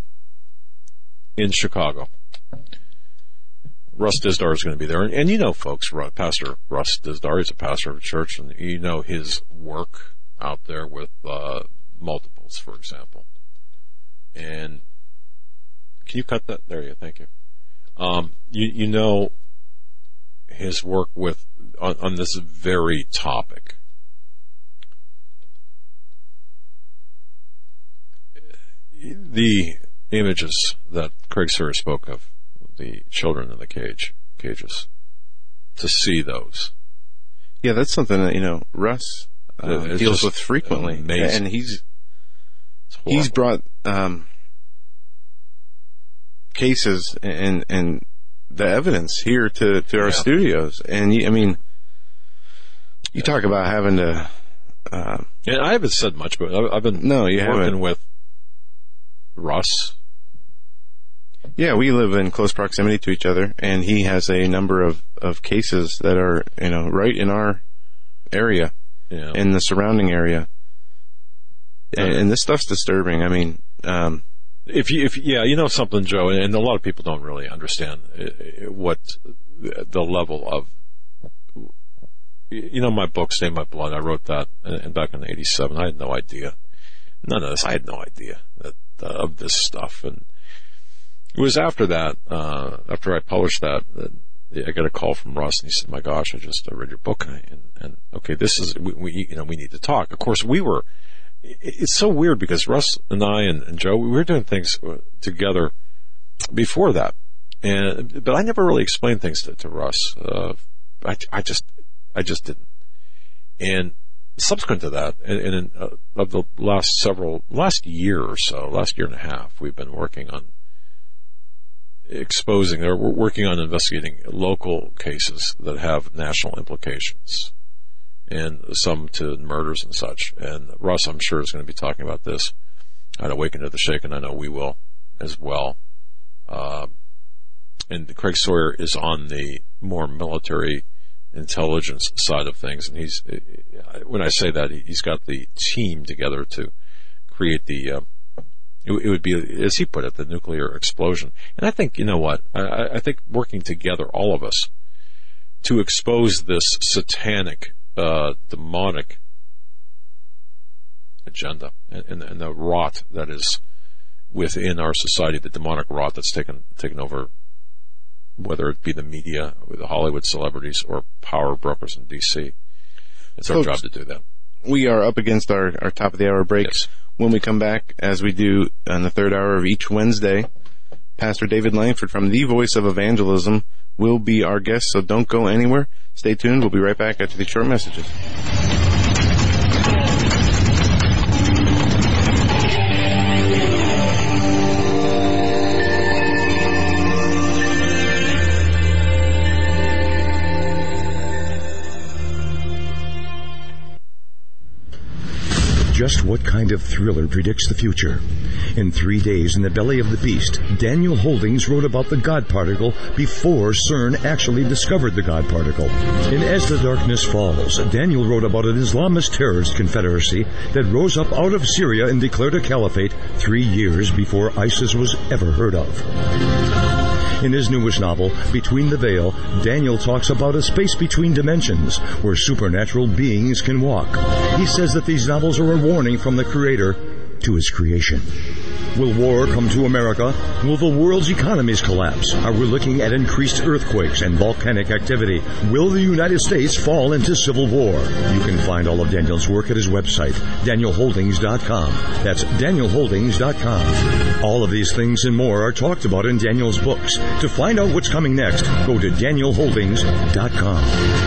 in Chicago, Russ Dizdar is going to be there. And, and you know, folks, Pastor Russ Dizdar is a pastor of a church, and you know his work out there with uh, multiples, for example. And can you cut that? There you go. Thank you. Um, you, you know his work with on, on this very topic. The images that Craig Sawyer spoke of, the children in the cage, cages, to see those. Yeah, that's something that, you know, Russ uh, deals with frequently. Amazing. And he's, he's brought, um, cases and, and the evidence here to, to our yeah. studios. And I mean, you talk about having to, uh, and I haven't said much, but I've been no, you working haven't. with Russ. Yeah, we live in close proximity to each other, and he has a number of, of cases that are, you know, right in our area, yeah. in the surrounding area. And, and this stuff's disturbing. I mean, um, if you, if yeah, you know something, Joe, and a lot of people don't really understand what the level of you know, my book, Stain by Blood, I wrote that in, back in eighty-seven. I had no idea. None of this. I had no idea that, uh, of this stuff. And it was after that, uh, after I published that, that I got a call from Russ, and he said, "My gosh, I just uh, read your book, and, and, and okay, this is we, we, you know, we need to talk." Of course, we were. It, it's so weird because Russ and I and, and Joe, we were doing things together before that, and but I never really explained things to, to Russ. Uh, I, I just, I just didn't. And subsequent to that, and, and uh, of the last several, last year or so, last year and a half, we've been working on exposing, or we're working on investigating local cases that have national implications, and some to murders and such. And Russ, I'm sure, is going to be talking about this at Awaken to the Shaken. I know we will as well. Uh, and Craig Sawyer is on the more military intelligence side of things, and he's, when I say that, he's got the team together to create the uh, It would be, as he put it, the nuclear explosion. And I think, you know what, I, I think working together, all of us, to expose this satanic, uh, demonic agenda and, and, and the rot that is within our society, the demonic rot that's taken taken over, whether it be the media, the Hollywood celebrities, or power brokers in D C It's our Folks, job to do that. We are up against our, our top of the hour break. Yes. When we come back, as we do on the third hour of each Wednesday, Pastor David Langford from The Voice of Evangelism will be our guest, so don't go anywhere. Stay tuned. We'll be right back after these short messages. Just what kind of thriller predicts the future? In Three Days in the Belly of the Beast, Daniel Holdings wrote about the God particle before CERN actually discovered the God particle. In As the Darkness Falls, Daniel wrote about an Islamist terrorist confederacy that rose up out of Syria and declared a caliphate three years before ISIS was ever heard of. In his newest novel, Between the Veil, Daniel talks about a space between dimensions where supernatural beings can walk. He says that these novels are a warning from the Creator to his creation. Will war come to America? Will the world's economies collapse? Are we looking at increased earthquakes and volcanic activity? Will the United States fall into civil war? You can find all of Daniel's work at his website, daniel holdings dot com. That's daniel holdings dot com. All of these things and more are talked about in Daniel's books. To find out what's coming next, go to daniel holdings dot com.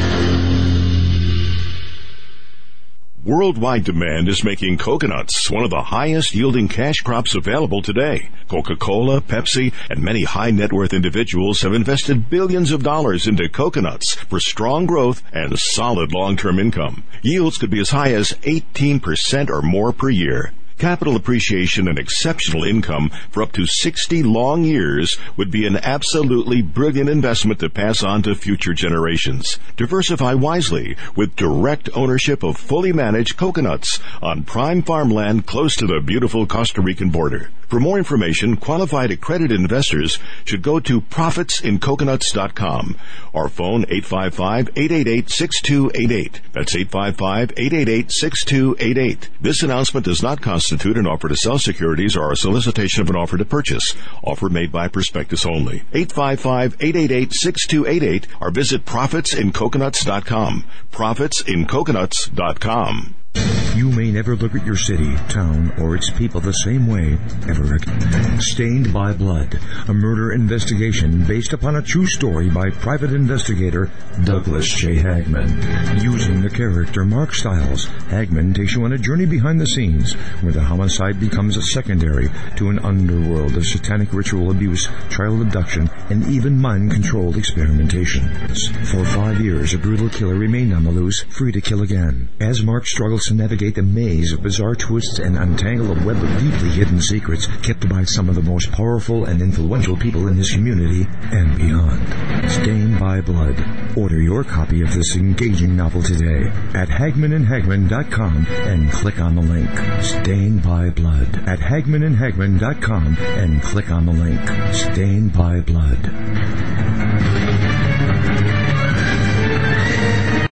Worldwide demand is making coconuts one of the highest yielding cash crops available today. Coca-Cola, Pepsi, and many high net worth individuals have invested billions of dollars into coconuts for strong growth and solid long-term income. Yields could be as high as eighteen percent or more per year. Capital appreciation and exceptional income for up to sixty long years would be an absolutely brilliant investment to pass on to future generations. Diversify wisely with direct ownership of fully managed coconuts on prime farmland close to the beautiful Costa Rican border. For more information, qualified accredited investors should go to profits in coconuts dot com or phone eight five five, eight eight eight, six two eight eight. That's eight five five, eight eight eight, six two eight eight. This announcement does not constitute an offer to sell securities or a solicitation of an offer to purchase. Offer made by prospectus only. eight five five, eight eight eight, six two eight eight or visit profits in coconuts dot com. profits in coconuts dot com. You may never look at your city, town, or its people the same way ever again. Stained by Blood, a murder investigation based upon a true story by private investigator Douglas J. Hagman. Using the character Mark Stiles, Hagman takes you on a journey behind the scenes where the homicide becomes a secondary to an underworld of satanic ritual abuse, child abduction, and even mind-controlled experimentation. For five years, a brutal killer remained on the loose, free to kill again. As Mark struggles to navigate the maze of bizarre twists and untangle a web of deeply hidden secrets kept by some of the most powerful and influential people in his community and beyond. Stained by Blood. Order your copy of this engaging novel today at hagman and hagman dot com and click on the link. Stained by Blood at hagman and hagman dot com and click on the link. Stained by Blood.